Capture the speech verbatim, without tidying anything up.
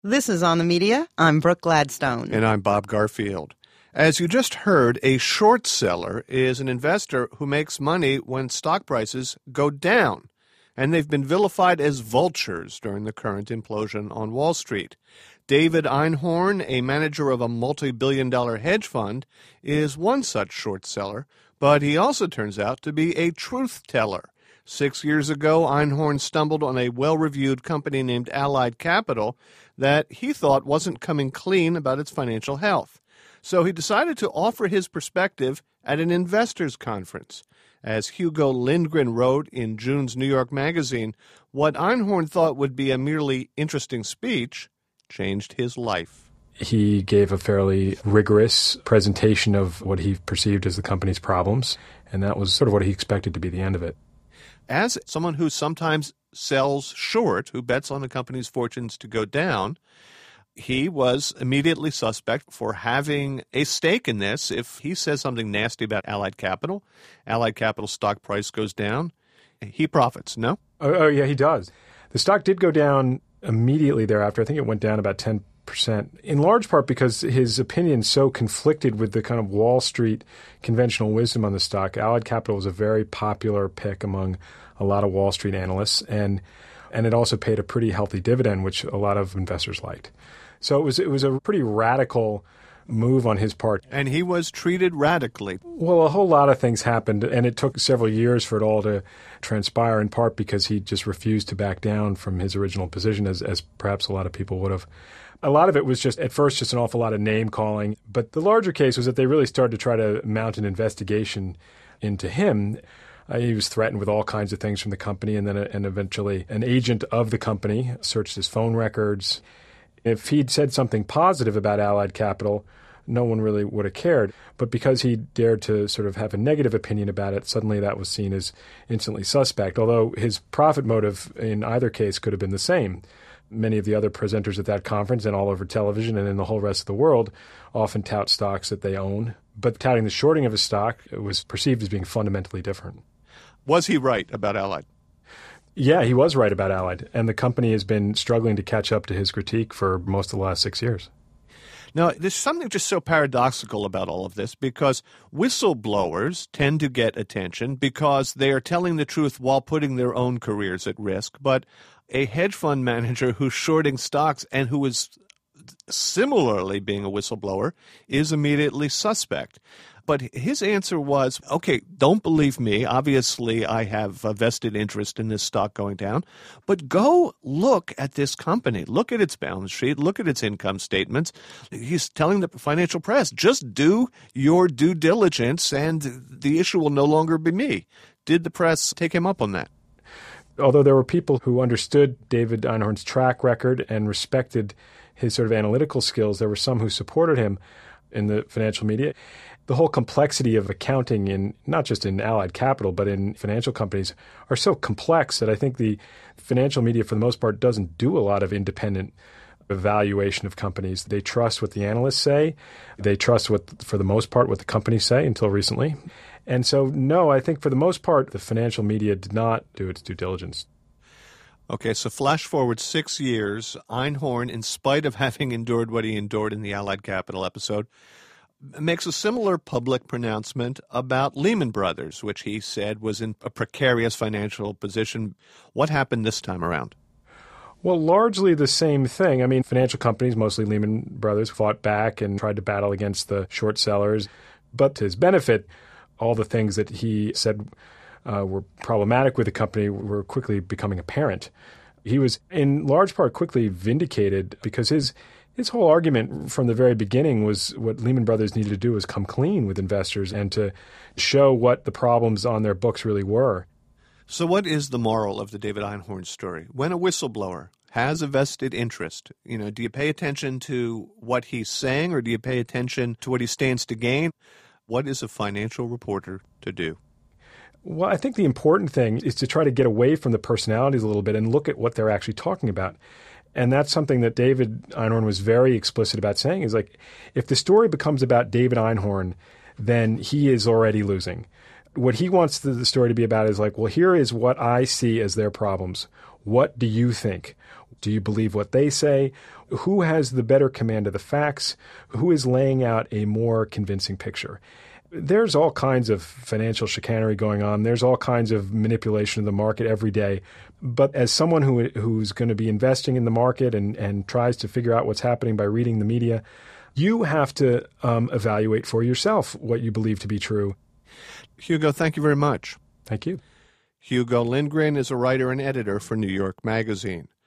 This is On the Media. I'm Brooke Gladstone. And I'm Bob Garfield. As you just heard, a short seller is an investor who makes money when stock prices go down. And they've been vilified as vultures during the current implosion on Wall Street. David Einhorn, a manager of a multi-billion dollar hedge fund, is one such short seller, but he also turns out to be a truth teller. Six years ago, Einhorn stumbled on a well-reviewed company named Allied Capital that he thought wasn't coming clean about its financial health. So he decided to offer his perspective at an investors' conference. As Hugo Lindgren wrote in June's New York Magazine, what Einhorn thought would be a merely interesting speech changed his life. He gave a fairly rigorous presentation of what he perceived as the company's problems, and that was sort of what he expected to be the end of it. As someone who sometimes sells short, who bets on a company's fortunes to go down, he was immediately suspect for having a stake in this. If he says something nasty about Allied Capital, Allied Capital stock price goes down, he profits, no? Oh, oh yeah, he does. The stock did go down immediately thereafter. I think it went down about ten percent, in large part because his opinion so conflicted with the kind of Wall Street conventional wisdom on the stock. Allied Capital was a very popular pick among a lot of Wall Street analysts, and and it also paid a pretty healthy dividend, which a lot of investors liked. So it was it was a pretty radical move on his part. And he was treated radically. Well, a whole lot of things happened, and it took several years for it all to transpire, in part because he just refused to back down from his original position, as, as perhaps a lot of people would have. A lot of it was just, at first, just an awful lot of name-calling. But the larger case was that they really started to try to mount an investigation into him. Uh, he was threatened with all kinds of things from the company, and then uh, and eventually an agent of the company searched his phone records. If he'd said something positive about Allied Capital, no one really would have cared. But because he dared to sort of have a negative opinion about it, suddenly that was seen as instantly suspect, although his profit motive in either case could have been the same. Many of the other presenters at that conference and all over television and in the whole rest of the world often tout stocks that they own. But touting the shorting of a stock was perceived as being fundamentally different. Was he right about Allied? Yeah, he was right about Allied, and the company has been struggling to catch up to his critique for most of the last six years. Now, there's something just so paradoxical about all of this, because whistleblowers tend to get attention because they are telling the truth while putting their own careers at risk. But a hedge fund manager who's shorting stocks and who is similarly being a whistleblower is immediately suspect. But his answer was, okay, don't believe me. Obviously, I have a vested interest in this stock going down. But go look at this company. Look at its balance sheet. Look at its income statements. He's telling the financial press, just do your due diligence and the issue will no longer be me. Did the press take him up on that? Although there were people who understood David Einhorn's track record and respected his sort of analytical skills, there were some who supported him in the financial media. The whole complexity of accounting, in not just in Allied Capital, but in financial companies, are so complex that I think the financial media, for the most part, doesn't do a lot of independent evaluation of companies. They trust what the analysts say. They trust, what, for the most part, what the companies say until recently. And so, no, I think for the most part, the financial media did not do its due diligence. Okay, so flash forward six years, Einhorn, in spite of having endured what he endured in the Allied Capital episode, makes a similar public pronouncement about Lehman Brothers, which he said was in a precarious financial position. What happened this time around? Well, largely the same thing. I mean, financial companies, mostly Lehman Brothers, fought back and tried to battle against the short sellers. But to his benefit, all the things that he said uh, were problematic with the company were quickly becoming apparent. He was, in large part, quickly vindicated because his His whole argument from the very beginning was what Lehman Brothers needed to do was come clean with investors and to show what the problems on their books really were. So what is the moral of the David Einhorn story? When a whistleblower has a vested interest, you know, do you pay attention to what he's saying or do you pay attention to what he stands to gain? What is a financial reporter to do? Well, I think the important thing is to try to get away from the personalities a little bit and look at what they're actually talking about. And that's something that David Einhorn was very explicit about saying, is like, if the story becomes about David Einhorn, then he is already losing. What he wants the, the story to be about is like, well, here is what I see as their problems. What do you think? Do you believe what they say? who has the better command of the facts, who is laying out a more convincing picture. There's all kinds of financial chicanery going on. There's all kinds of manipulation of the market every day. But as someone who who's going to be investing in the market and, and tries to figure out what's happening by reading the media, you have to um, evaluate for yourself what you believe to be true. Hugo, thank you very much. Thank you. Hugo Lindgren is a writer and editor for New York Magazine.